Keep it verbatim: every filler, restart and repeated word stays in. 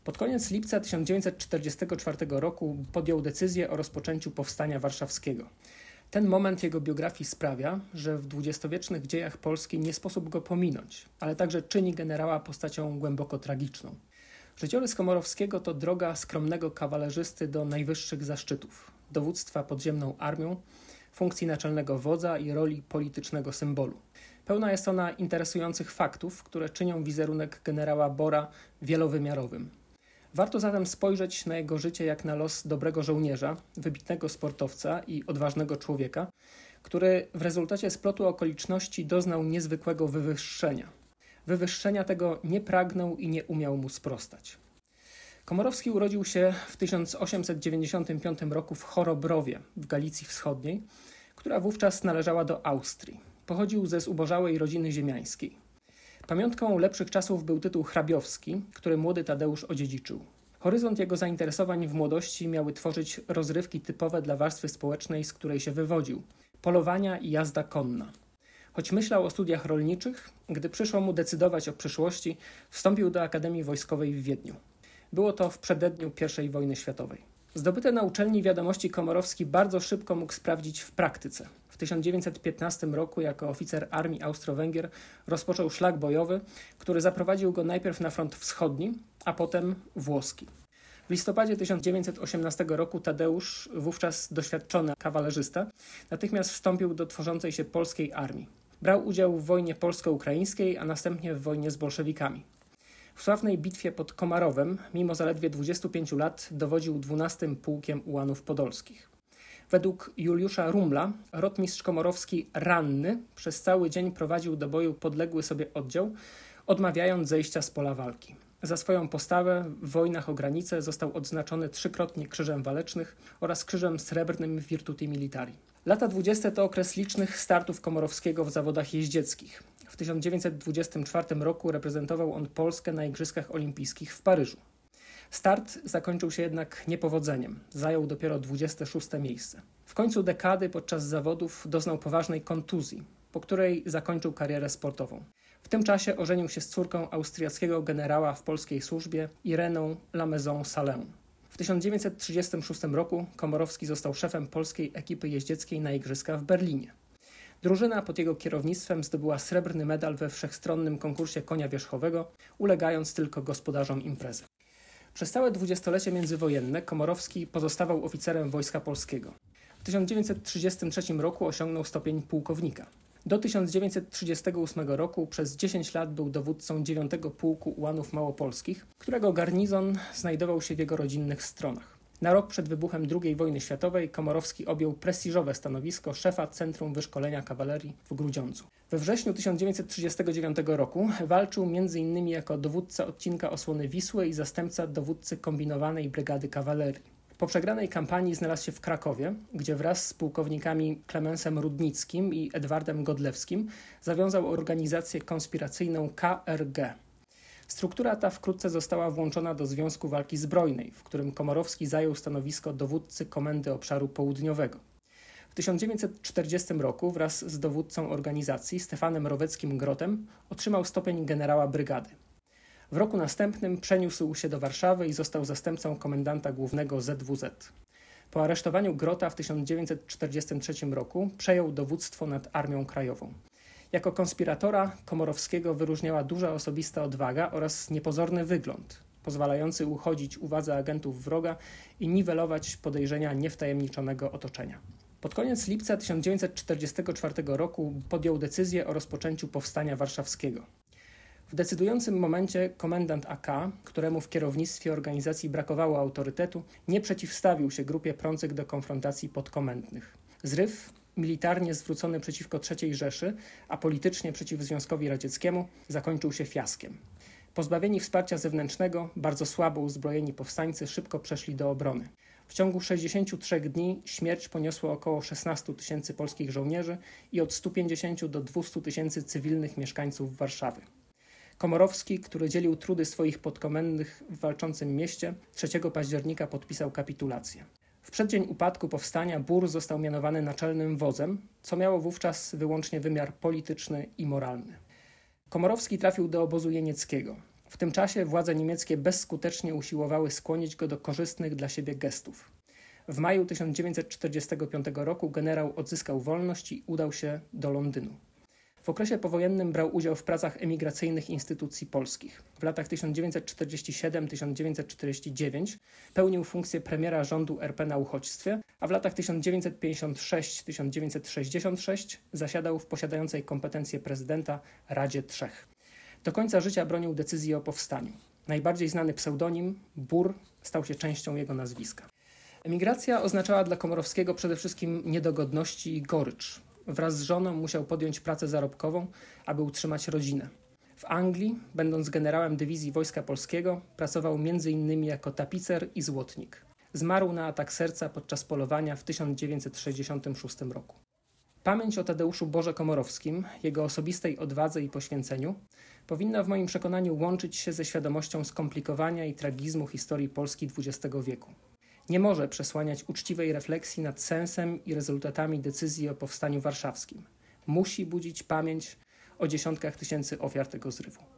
Pod koniec lipca tysiąc dziewięćset czterdziestego czwartego roku podjął decyzję o rozpoczęciu Powstania Warszawskiego. Ten moment jego biografii sprawia, że w dwudziestowiecznych dziejach Polski nie sposób go pominąć, ale także czyni generała postacią głęboko tragiczną. Życiorys Komorowskiego to droga skromnego kawalerzysty do najwyższych zaszczytów, dowództwa podziemną armią, funkcji naczelnego wodza i roli politycznego symbolu. Pełna jest ona interesujących faktów, które czynią wizerunek generała Bora wielowymiarowym. Warto zatem spojrzeć na jego życie jak na los dobrego żołnierza, wybitnego sportowca i odważnego człowieka, który w rezultacie splotu okoliczności doznał niezwykłego wywyższenia. Wywyższenia tego nie pragnął i nie umiał mu sprostać. Komorowski urodził się w tysiąc osiemset dziewięćdziesiątym piątym roku w Chorobrowie w Galicji Wschodniej, która wówczas należała do Austrii. Pochodził ze zubożałej rodziny ziemiańskiej. Pamiątką lepszych czasów był tytuł hrabiowski, który młody Tadeusz odziedziczył. Horyzont jego zainteresowań w młodości miały tworzyć rozrywki typowe dla warstwy społecznej, z której się wywodził. Polowania i jazda konna. Choć myślał o studiach rolniczych, gdy przyszło mu decydować o przyszłości, wstąpił do Akademii Wojskowej w Wiedniu. Było to w przededniu pierwszej wojny światowej. Zdobyte na uczelni wiadomości Komorowski bardzo szybko mógł sprawdzić w praktyce. W tysiąc dziewięćset piętnastym roku jako oficer armii Austro-Węgier rozpoczął szlak bojowy, który zaprowadził go najpierw na front wschodni, a potem włoski. W listopadzie tysiąc dziewięćset osiemnastego roku Tadeusz, wówczas doświadczony kawalerzysta, natychmiast wstąpił do tworzącej się polskiej armii. Brał udział w wojnie polsko-ukraińskiej, a następnie w wojnie z bolszewikami. W sławnej bitwie pod Komarowem, mimo zaledwie dwudziestu pięciu lat, dowodził dwunastym Pułkiem Ułanów Podolskich. Według Juliusza Rumla rotmistrz Komorowski ranny przez cały dzień prowadził do boju podległy sobie oddział, odmawiając zejścia z pola walki. Za swoją postawę w wojnach o granicę został odznaczony trzykrotnie Krzyżem Walecznych oraz Krzyżem Srebrnym Virtuti Militari. Lata dwudzieste to okres licznych startów Komorowskiego w zawodach jeździeckich. W tysiąc dziewięćset dwudziestym czwartym roku reprezentował on Polskę na Igrzyskach Olimpijskich w Paryżu. Start zakończył się jednak niepowodzeniem. Zajął dopiero dwudzieste szóste miejsce. W końcu dekady podczas zawodów doznał poważnej kontuzji, po której zakończył karierę sportową. W tym czasie ożenił się z córką austriackiego generała w polskiej służbie Ireną Lamezon-Salę. W tysiąc dziewięćset trzydziestym szóstym roku Komorowski został szefem polskiej ekipy jeździeckiej na Igrzyska w Berlinie. Drużyna pod jego kierownictwem zdobyła srebrny medal we wszechstronnym konkursie konia wierzchowego, ulegając tylko gospodarzom imprezy. Przez całe dwudziestolecie międzywojenne Komorowski pozostawał oficerem Wojska Polskiego. W tysiąc dziewięćset trzydziestym trzecim roku osiągnął stopień pułkownika. Do tysiąc dziewięćset trzydziestego ósmego roku przez dziesięć lat był dowódcą dziewiątego Pułku Ułanów Małopolskich, którego garnizon znajdował się w jego rodzinnych stronach. Na rok przed wybuchem drugiej wojny światowej Komorowski objął prestiżowe stanowisko szefa Centrum Wyszkolenia Kawalerii w Grudziądzu. We wrześniu tysiąc dziewięćset trzydziestego dziewiątego roku walczył między innymi jako dowódca odcinka Osłony Wisły i zastępca dowódcy kombinowanej brygady kawalerii. Po przegranej kampanii znalazł się w Krakowie, gdzie wraz z pułkownikami Klemensem Rudnickim i Edwardem Godlewskim zawiązał organizację konspiracyjną K R G. Struktura ta wkrótce została włączona do Związku Walki Zbrojnej, w którym Komorowski zajął stanowisko dowódcy Komendy Obszaru Południowego. W tysiąc dziewięćset czterdziestym roku wraz z dowódcą organizacji Stefanem Roweckim-Grotem otrzymał stopień generała brygady. W roku następnym przeniósł się do Warszawy i został zastępcą komendanta głównego Z W Z. Po aresztowaniu Grota w tysiąc dziewięćset czterdziestym trzecim roku przejął dowództwo nad Armią Krajową. Jako konspiratora Komorowskiego wyróżniała duża osobista odwaga oraz niepozorny wygląd, pozwalający uchodzić uwadze agentów wroga i niwelować podejrzenia niewtajemniczonego otoczenia. Pod koniec lipca tysiąc dziewięćset czterdziestego czwartego roku podjął decyzję o rozpoczęciu Powstania Warszawskiego. W decydującym momencie komendant A K, któremu w kierownictwie organizacji brakowało autorytetu, nie przeciwstawił się grupie prących do konfrontacji podkomendnych. Zryw, militarnie zwrócony przeciwko trzeciej Rzeszy, a politycznie przeciw Związkowi Radzieckiemu, zakończył się fiaskiem. Pozbawieni wsparcia zewnętrznego, bardzo słabo uzbrojeni powstańcy szybko przeszli do obrony. W ciągu sześćdziesięciu trzech dni śmierć poniosło około szesnastu tysięcy polskich żołnierzy i od stu pięćdziesięciu do dwustu tysięcy cywilnych mieszkańców Warszawy. Komorowski, który dzielił trudy swoich podkomendnych w walczącym mieście, trzeciego października podpisał kapitulację. W przeddzień upadku powstania Bór został mianowany naczelnym wodzem, co miało wówczas wyłącznie wymiar polityczny i moralny. Komorowski trafił do obozu jenieckiego. W tym czasie władze niemieckie bezskutecznie usiłowały skłonić go do korzystnych dla siebie gestów. W maju tysiąc dziewięćset czterdziestego piątego roku generał odzyskał wolność i udał się do Londynu. W okresie powojennym brał udział w pracach emigracyjnych instytucji polskich. W latach tysiąc dziewięćset czterdziestego siódmego do tysiąc dziewięćset czterdziestego dziewiątego pełnił funkcję premiera rządu R P na uchodźstwie, a w latach tysiąc dziewięćset pięćdziesiątego szóstego do tysiąc dziewięćset sześćdziesiątego szóstego zasiadał w posiadającej kompetencje prezydenta Radzie Trzech. Do końca życia bronił decyzji o powstaniu. Najbardziej znany pseudonim, Bur, stał się częścią jego nazwiska. Emigracja oznaczała dla Komorowskiego przede wszystkim niedogodności i gorycz. Wraz z żoną musiał podjąć pracę zarobkową, aby utrzymać rodzinę. W Anglii, będąc generałem dywizji Wojska Polskiego, pracował między innymi jako tapicer i złotnik. Zmarł na atak serca podczas polowania w tysiąc dziewięćset sześćdziesiątym szóstym roku. Pamięć o Tadeuszu Boże Komorowskim, jego osobistej odwadze i poświęceniu powinna w moim przekonaniu łączyć się ze świadomością skomplikowania i tragizmu historii Polski dwudziestego wieku. Nie może przesłaniać uczciwej refleksji nad sensem i rezultatami decyzji o powstaniu warszawskim. Musi budzić pamięć o dziesiątkach tysięcy ofiar tego zrywu.